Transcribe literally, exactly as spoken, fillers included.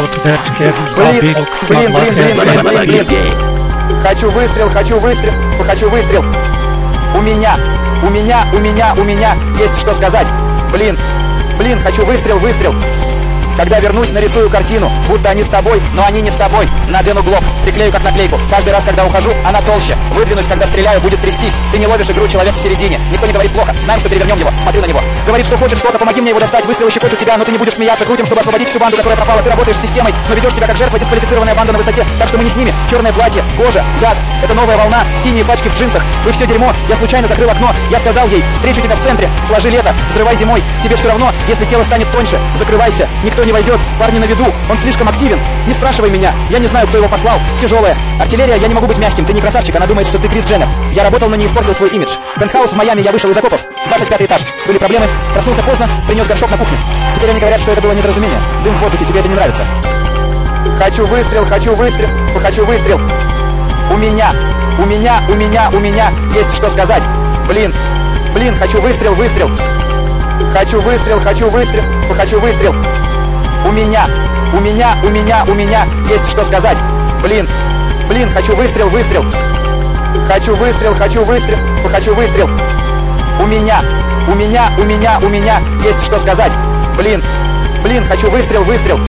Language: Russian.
блин, блин, блин, блин, блин, блин. Хочу выстрел, хочу выстрел, хочу выстрел. У меня, у меня, у меня, у меня есть что сказать. Блин, блин, хочу выстрел, выстрел. Когда вернусь, нарисую картину, будто они с тобой, но они не с тобой. Надену глок, приклею как наклейку. Каждый раз, когда ухожу, она толще. Выдвинусь, когда стреляю, будет трястись. Ты не ловишь игру, человек в середине. Никто не говорит плохо, знаем, что перевернем его. Смотрю на него. Говорит, что хочешь что-то, помоги мне его достать. Выстрелы щекочут тебя, но ты не будешь смеяться. Крутим, чтобы освободить всю банду, которая пропала. Ты работаешь с системой, но ведешь себя как жертва, дисквалифицированная банда на высоте. Так что мы не с ними. Черное платье, кожа, яд. Это новая волна, синие пачки в джинсах. Вы все дерьмо, я случайно закрыл окно. Я сказал ей, встречу тебя в центре. Сложи лето, взрывай зимой. Тебе все равно, если тело станет тоньше. Закрывайся, никто не войдет. Парни на виду, он слишком активен. Не спрашивай меня, я не знаю, кто его послал. Тяжелая артиллерия, я не могу быть мягким. Ты не красавчик, она думает, что ты Крис Дженнер. Я работал, но не испортил свой имидж. Пентхаус в Майами, я вышел из окопов. двадцать пятый этаж. Были проблемы, проснулся поздно, принес горшок на кухню. Теперь они говорят, что это было недоразумение. Дым в воздухе, тебе это не нравится. Хочу выстрел, хочу выстрел, хочу выстрел. У меня, у меня, у меня, у меня есть что сказать. Блин, блин, хочу выстрел, выстрел. Хочу выстрел, хочу выстрел, хочу выстрел. У меня, у меня, у меня, у меня есть что сказать. Блин, блин, хочу выстрел, выстрел. Хочу выстрел, хочу выстрел, хочу выстрел. У меня, у меня, у меня, у меня есть что сказать. Блин, блин, хочу выстрел, выстрел.